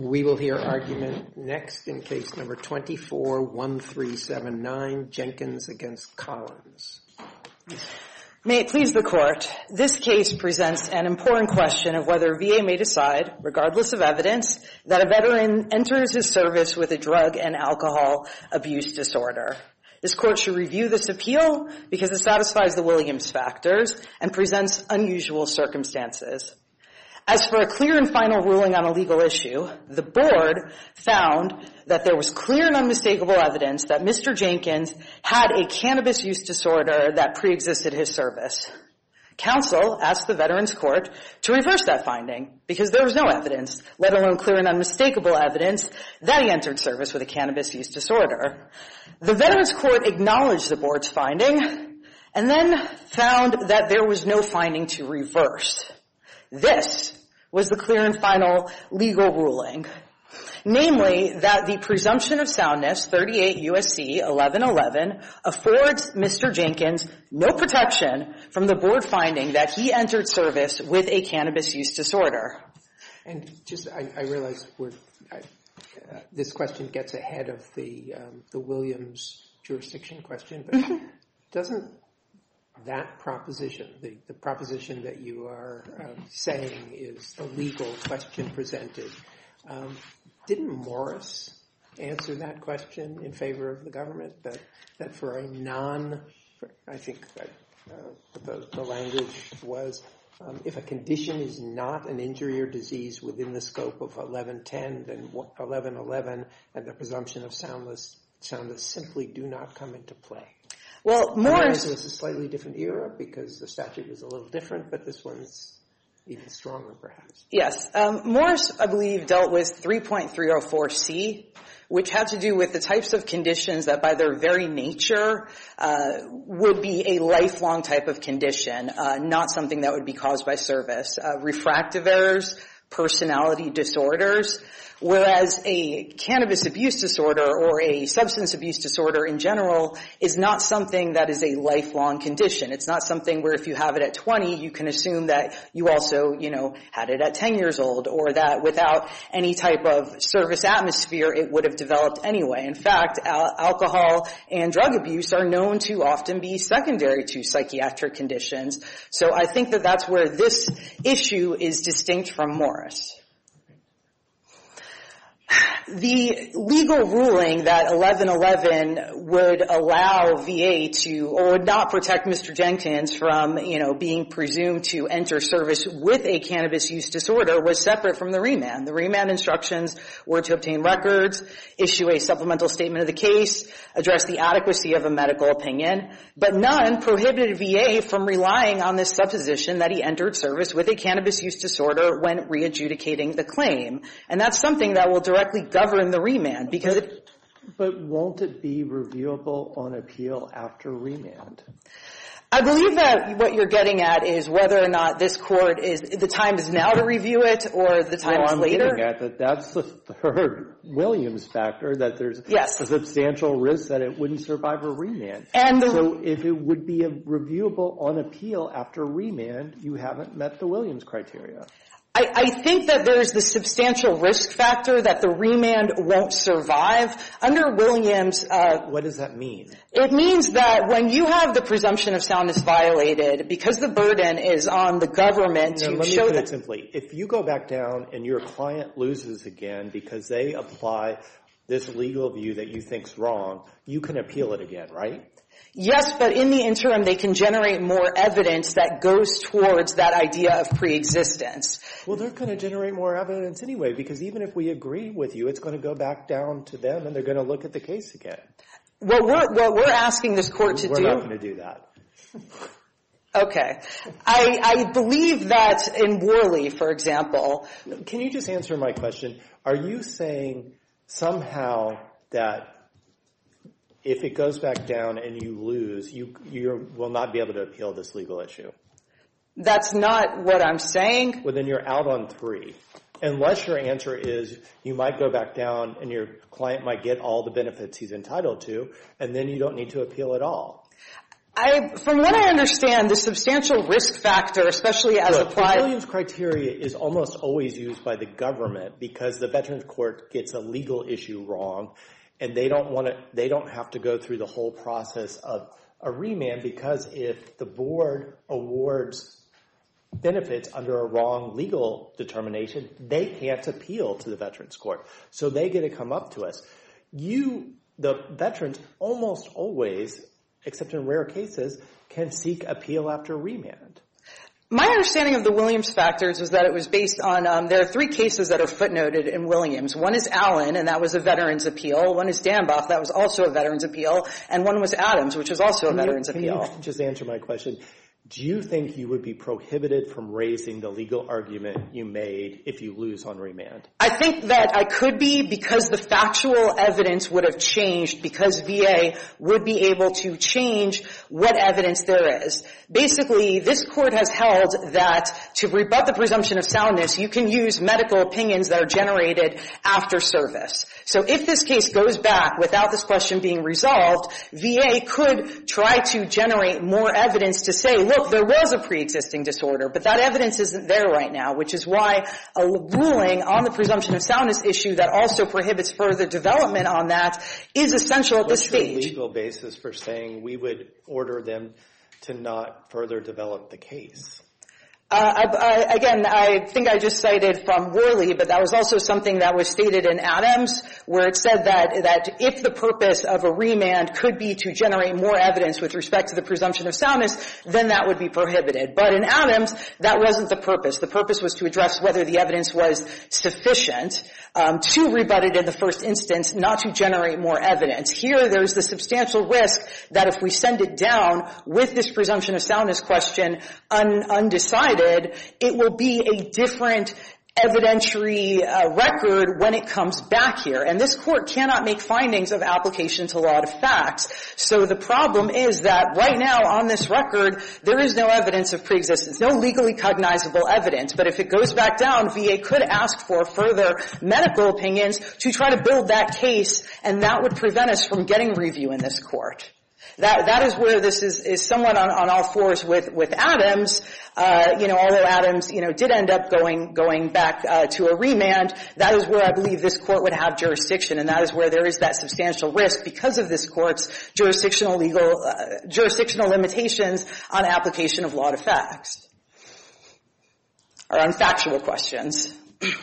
We will hear argument next in case number 24-1379, Jenkins against Collins. May it please the Court, this case presents an important question of whether VA may decide, regardless of evidence, that a veteran enters his service with a drug and alcohol abuse disorder. This Court should review this appeal because it satisfies the Williams factors and presents unusual circumstances. As for a clear and final ruling on a legal issue, the Board found that there was clear and unmistakable evidence that Mr. Jenkins had a cannabis use disorder that preexisted his service. Counsel asked the Veterans Court to reverse that finding because there was no evidence, let alone clear and unmistakable evidence, that he entered service with a cannabis use disorder. The Veterans Court acknowledged the Board's finding and then found that there was no finding to reverse. This was the clear and final legal ruling, namely that the presumption of soundness, 38 U.S.C. 1111, affords Mr. Jenkins no protection from the Board finding that he entered service with a cannabis use disorder. And just, I realize this question gets ahead of the Williams jurisdiction question, but doesn't that proposition, the proposition that you are saying is the legal question presented, didn't Morris answer that question in favor of the government? That for a I think the language was, if a condition is not an injury or disease within the scope of 1110, then 1111 and the presumption of soundness simply do not come into play. Well, Morris was a slightly different era because the statute was a little different, but this one's even stronger, perhaps. Yes. Morris, I believe, dealt with 3.304C, which had to do with the types of conditions that by their very nature would be a lifelong type of condition, not something that would be caused by service. Refractive errors, personality disorders, whereas a cannabis abuse disorder or a substance abuse disorder in general is not something that is a lifelong condition. It's not something where if you have it at 20, you can assume that you also, had it at 10 years old, or that without any type of service atmosphere, it would have developed anyway. In fact, alcohol and drug abuse are known to often be secondary to psychiatric conditions. So I think that that's where this issue is distinct from Morris. The legal ruling that 1111 would allow VA to, or would not protect Mr. Jenkins from, being presumed to enter service with a cannabis use disorder was separate from the remand. The remand instructions were to obtain records, issue a supplemental statement of the case, address the adequacy of a medical opinion, but none prohibited VA from relying on this supposition that he entered service with a cannabis use disorder when re-adjudicating the claim. And that's something that will directly govern the remand because But won't it be reviewable on appeal after remand? I believe that what you're getting at is whether or not this court the time is now to review it or the time is later. I'm getting at that's the third Williams factor, that there's a substantial risk that it wouldn't survive a remand. So if it would be reviewable on appeal after remand, you haven't met the Williams criteria. I think that there's the substantial risk factor that the remand won't survive. Under Williams... what does that mean? It means that when you have the presumption of soundness violated, because the burden is on the government to show that... Let me put it simply. If you go back down and your client loses again because they apply this legal view that you think's wrong, you can appeal it again, right? Yes, but in the interim, they can generate more evidence that goes towards that idea of preexistence. Well, they're going to generate more evidence anyway, because even if we agree with you, it's going to go back down to them, and they're going to look at the case again. What we're asking this court to do... We're not going to do that. Okay. I believe that in Worley, for example... Can you just answer my question? Are you saying somehow that if it goes back down and you lose, you will not be able to appeal this legal issue? That's not what I'm saying. Well, then you're out on 3. Unless your answer is you might go back down and your client might get all the benefits he's entitled to, and then you don't need to appeal at all. From what I understand, the substantial risk factor, especially as applied... The Williams criteria is almost always used by the government because the Veterans Court gets a legal issue wrong, and they don't have to go through the whole process of a remand, because if the board awards benefits under a wrong legal determination, they can't appeal to the Veterans Court. So they get to come up to us. The veterans, almost always, except in rare cases, can seek appeal after remand. My understanding of the Williams factors is that it was based on, there are 3 cases that are footnoted in Williams. One is Allen, and that was a veteran's appeal. One is Danboff, that was also a veteran's appeal. And one was Adams, which was also a veteran's appeal. Can you just answer my question? Do you think you would be prohibited from raising the legal argument you made if you lose on remand? I think that I could be, because the factual evidence would have changed, because VA would be able to change what evidence there is. Basically, this court has held that to rebut the presumption of soundness, you can use medical opinions that are generated after service. So if this case goes back without this question being resolved, VA could try to generate more evidence to say, look, there was a pre-existing disorder, but that evidence isn't there right now, which is why a ruling on the presumption of soundness issue that also prohibits further development on that is essential at this stage. What's your legal basis for saying we would order them to not further develop the case? Again, I think I just cited from Worley, but that was also something that was stated in Adams, where it said that if the purpose of a remand could be to generate more evidence with respect to the presumption of soundness, then that would be prohibited. But in Adams, that wasn't the purpose. The purpose was to address whether the evidence was sufficient to rebut it in the first instance, not to generate more evidence. Here, there's the substantial risk that if we send it down with this presumption of soundness question undecided, it will be a different evidentiary record when it comes back here. And this court cannot make findings of application to law to facts. So the problem is that right now on this record, there is no evidence of preexistence, no legally cognizable evidence. But if it goes back down, VA could ask for further medical opinions to try to build that case, and that would prevent us from getting review in this court. That is where this is somewhat on all fours with Adams. Although Adams, did end up going back to a remand, that is where I believe this court would have jurisdiction, and that is where there is that substantial risk because of this court's jurisdictional limitations on application of law to facts, or on factual questions.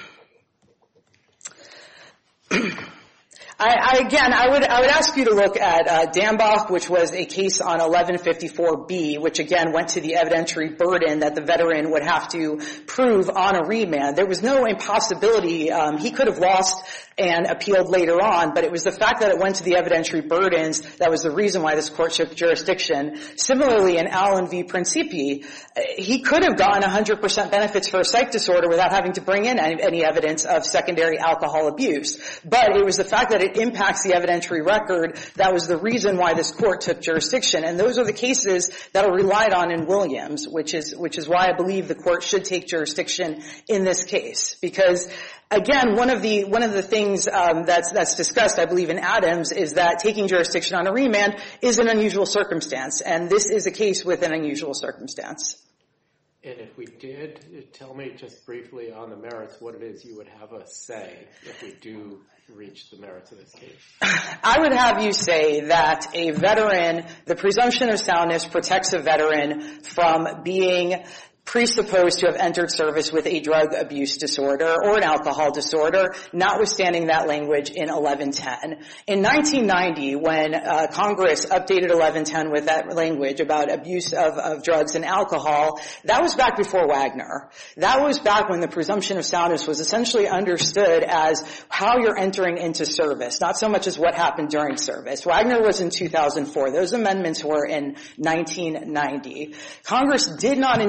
I would ask you to look at Danboff, which was a case on 1154B, which again went to the evidentiary burden that the veteran would have to prove on a remand. There was no impossibility. He could have lost and appealed later on, but it was the fact that it went to the evidentiary burdens that was the reason why this court took jurisdiction. Similarly, in Allen v. Principi, he could have gotten 100% benefits for a psych disorder without having to bring in any evidence of secondary alcohol abuse. But it was the fact that it impacts the evidentiary record that was the reason why this court took jurisdiction. And those are the cases that are relied on in Williams, which is why I believe the court should take jurisdiction in this case. Because again, one of the things that's discussed, I believe, in Adams is that taking jurisdiction on a remand is an unusual circumstance, and this is a case with an unusual circumstance. And if we did, tell me just briefly on the merits what it is you would have us say if we do reach the merits of this case. I would have you say that a veteran, the presumption of soundness protects a veteran from being presupposed to have entered service with a drug abuse disorder or an alcohol disorder, notwithstanding that language in 1110. In 1990, when Congress updated 1110 with that language about abuse of drugs and alcohol, that was back before Wagner. That was back when the presumption of soundness was essentially understood as how you're entering into service, not so much as what happened during service. Wagner was in 2004. Those amendments were in 1990. Congress did not intend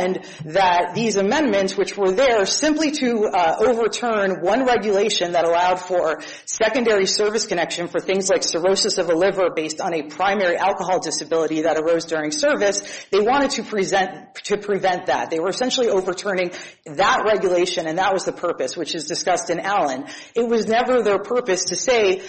contend that these amendments, which were there simply to overturn one regulation that allowed for secondary service connection for things like cirrhosis of the liver based on a primary alcohol disability that arose during service, they wanted to prevent that. They were essentially overturning that regulation, and that was the purpose, which is discussed in Allen. It was never their purpose to say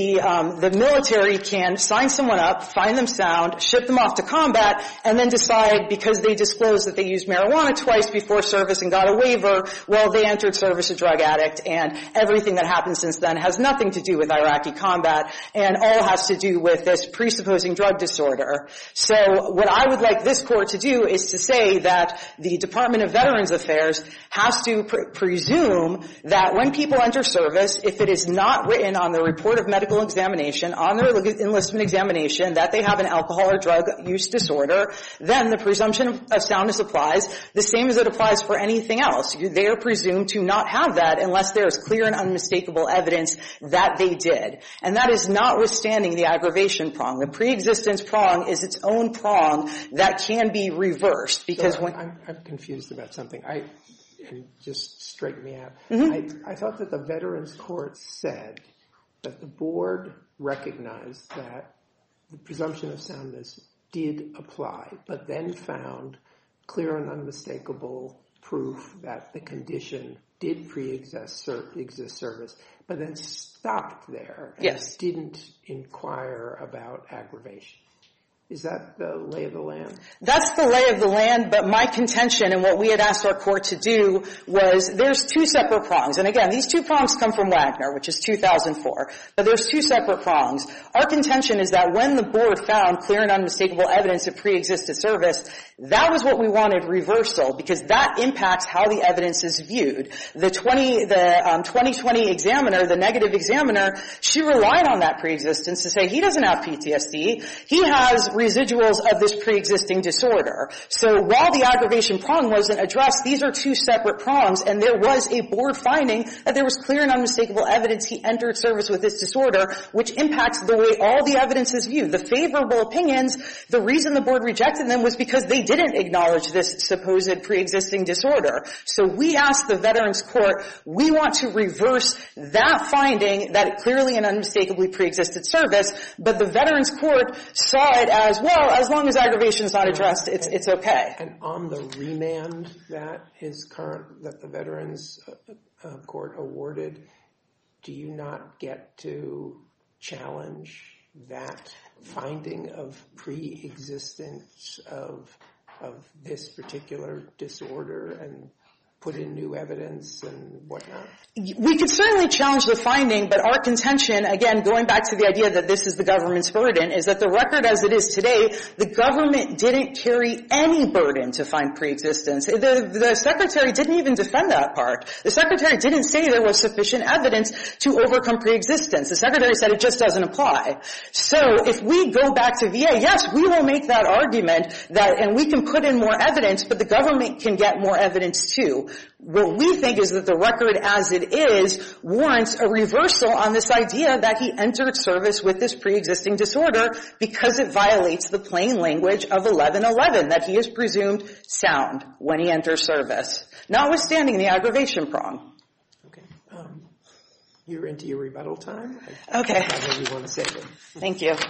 the military can sign someone up, find them sound, ship them off to combat, and then decide because they disclosed that they used marijuana twice before service and got a waiver, well, they entered service a drug addict, and everything that happened since then has nothing to do with Iraqi combat and all has to do with this presupposing drug disorder. So what I would like this court to do is to say that the Department of Veterans Affairs has to presume that when people enter service, if it is not written on the report of medical examination, on their enlistment examination, that they have an alcohol or drug use disorder, then the presumption of soundness applies the same as it applies for anything else. They are presumed to not have that unless there is clear and unmistakable evidence that they did. And that is notwithstanding the aggravation prong. The preexistence prong is its own prong that can be reversed because I'm confused about something. And just straighten me out. Mm-hmm. I thought that the Veterans Court said that the board recognized that the presumption of soundness did apply, but then found clear and unmistakable proof that the condition did pre-exist service, but then stopped there and didn't inquire about aggravation. Is that the lay of the land? That's the lay of the land, but my contention and what we had asked our court to do was there's two separate prongs. And again, these two prongs come from Wagner, which is 2004. But there's two separate prongs. Our contention is that when the board found clear and unmistakable evidence of pre-existed service, that was what we wanted reversal because that impacts how the evidence is viewed. The 2020 examiner, the negative examiner, she relied on that pre-existence to say he doesn't have PTSD. He has residuals of this pre-existing disorder. So while the aggravation prong wasn't addressed, these are two separate prongs, and there was a board finding that there was clear and unmistakable evidence he entered service with this disorder, which impacts the way all the evidence is viewed. The favorable opinions, the reason the board rejected them was because they didn't acknowledge this supposed pre-existing disorder. So we asked the Veterans Court, we want to reverse that finding that it clearly and unmistakably pre-existed service, but the Veterans Court saw it as, well, as long as aggravation is not addressed, it's okay. And on the remand that the Veterans Court awarded, do you not get to challenge that finding of pre-existence of this particular disorder and put in new evidence and whatnot? We could certainly challenge the finding, but our contention, again, going back to the idea that this is the government's burden, is that the record as it is today, the government didn't carry any burden to find preexistence. The Secretary didn't even defend that part. The Secretary didn't say there was sufficient evidence to overcome preexistence. The Secretary said it just doesn't apply. So if we go back to VA, yes, we will make that argument and we can put in more evidence, but the government can get more evidence too. What we think is that the record as it is warrants a reversal on this idea that he entered service with this pre-existing disorder because it violates the plain language of 1111, that he is presumed sound when he enters service, notwithstanding the aggravation prong. Okay. You're into your rebuttal time. Okay. I know you want to say it. Thank you.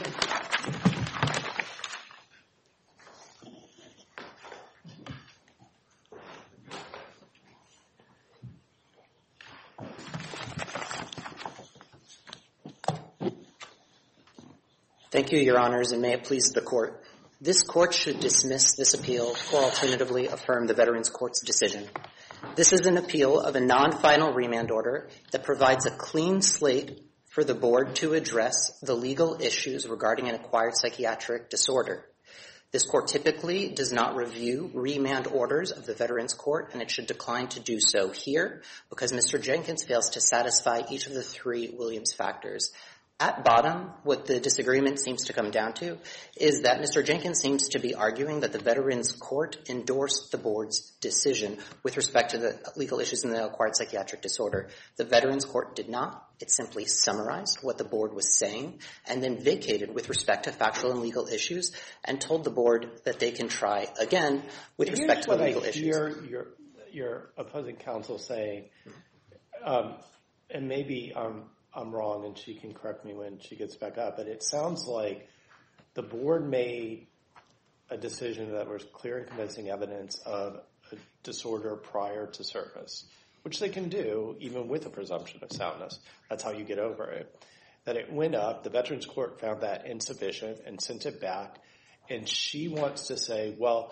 Thank you, Your Honors, and may it please the Court. This Court should dismiss this appeal or alternatively affirm the Veterans Court's decision. This is an appeal of a non-final remand order that provides a clean slate for the Board to address the legal issues regarding an acquired psychiatric disorder. This Court typically does not review remand orders of the Veterans Court, and it should decline to do so here because Mr. Jenkins fails to satisfy each of the three Williams factors. At bottom, what the disagreement seems to come down to is that Mr. Jenkins seems to be arguing that the Veterans Court endorsed the board's decision with respect to the legal issues in the acquired psychiatric disorder. The Veterans Court did not. It simply summarized what the board was saying and then vacated with respect to factual and legal issues and told the board that they can try again with respect to the legal issues. Here's your opposing counsel saying, and maybe I'm wrong and she can correct me when she gets back up, but it sounds like the board made a decision that was clear and convincing evidence of a disorder prior to service, which they can do even with a presumption of soundness. That's how you get over it. That it went up, the Veterans Court found that insufficient and sent it back, and she wants to say, well,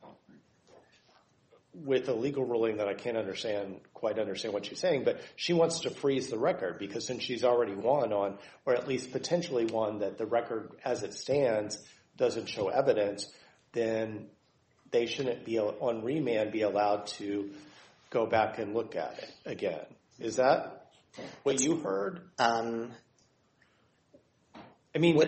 with a legal ruling that I can't quite understand what she's saying, but she wants to freeze the record because since she's already won on, or at least potentially won, that the record as it stands doesn't show evidence, then they shouldn't be on remand be allowed to go back and look at it again. Is that what you heard? I mean,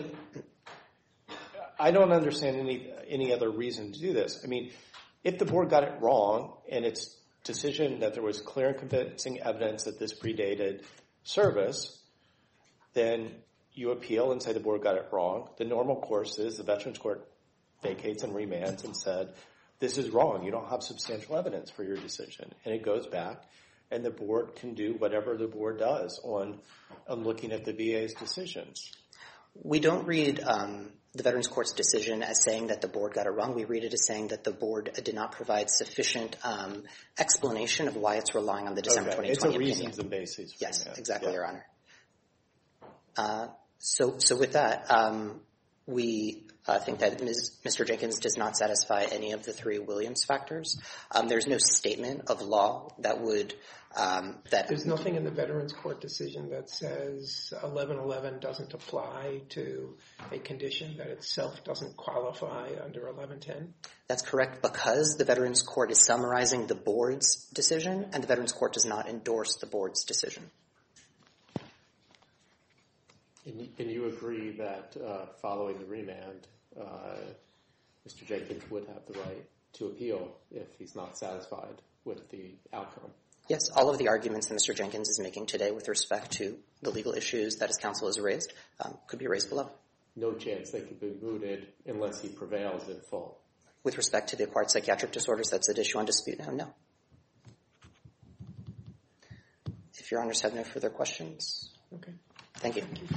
I don't understand any other reason to do this. I mean, if the board got it wrong and its decision that there was clear and convincing evidence that this predated service, then you appeal and say the board got it wrong. The normal course is the Veterans Court vacates and remands and said, this is wrong. You don't have substantial evidence for your decision. And it goes back and the board can do whatever the board does on looking at the VA's decisions. We don't read the Veterans Court's decision as saying that the board got it wrong. We read it as saying that the board did not provide sufficient explanation of why it's relying on the December 2020 opinion. It's a reasons and basis. Yes, exactly, Your Honor. So with that, we think that Mr. Jenkins does not satisfy any of the three Williams factors. There's no statement of law that would There's nothing in the Veterans Court decision that says 1111 doesn't apply to a condition that itself doesn't qualify under 1110? That's correct, because the Veterans Court is summarizing the board's decision and the Veterans Court does not endorse the board's decision. And you agree that following the remand, Mr. Jenkins would have the right to appeal if he's not satisfied with the outcome? Yes, all of the arguments that Mr. Jenkins is making today with respect to the legal issues that his counsel has raised could be raised below. No chance they could be mooted unless he prevails in full? With respect to the acquired psychiatric disorders, that's an issue on dispute now, no. If Your Honors have no further questions. Okay. Thank you. Thank you.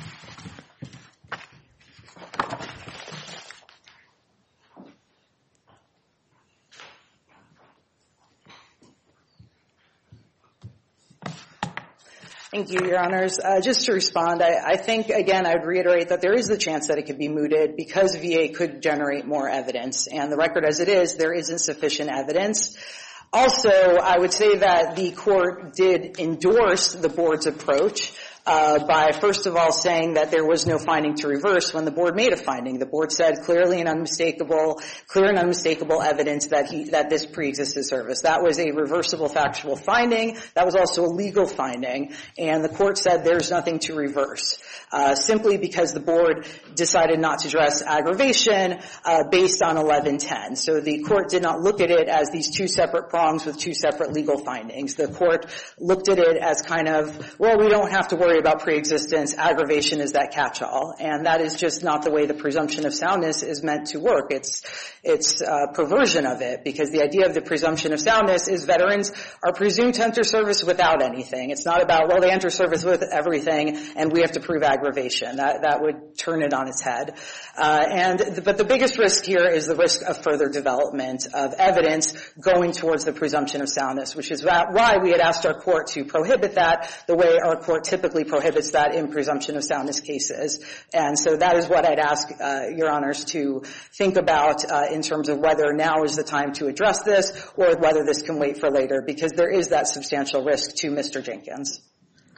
Thank you, Your Honors. Just to respond, I think, again, I'd reiterate that there is the chance that it could be mooted because VA could generate more evidence. And the record as it is, there isn't sufficient evidence. Also, I would say that the court did endorse the board's approach by, first of all, saying that there was no finding to reverse when the board made a finding. The board said clear and unmistakable evidence that this pre-existed service. That was a reversible factual finding. That was also a legal finding. And the court said there's nothing to reverse, simply because the board decided not to address aggravation based on 1110. So the court did not look at it as these two separate prongs with two separate legal findings. The court looked at it as kind of, well, we don't have to worry about pre-existence. Aggravation is that catch-all. And that is just not the way the presumption of soundness is meant to work. It's a perversion of it, because the idea of the presumption of soundness is veterans are presumed to enter service without anything. It's not about, well, they enter service with everything and we have to prove aggravation. That would turn it on its head. But the biggest risk here is the risk of further development of evidence going towards the presumption of soundness, which is why we had asked our court to prohibit that the way our court typically prohibits that in presumption of soundness cases. And so that is what I'd ask Your Honors to think about in terms of whether now is the time to address this or whether this can wait for later, because there is that substantial risk to Mr. Jenkins.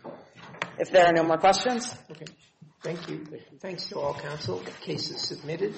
If there are no more questions. Okay. Thank you. Thanks to all counsel. The case is submitted.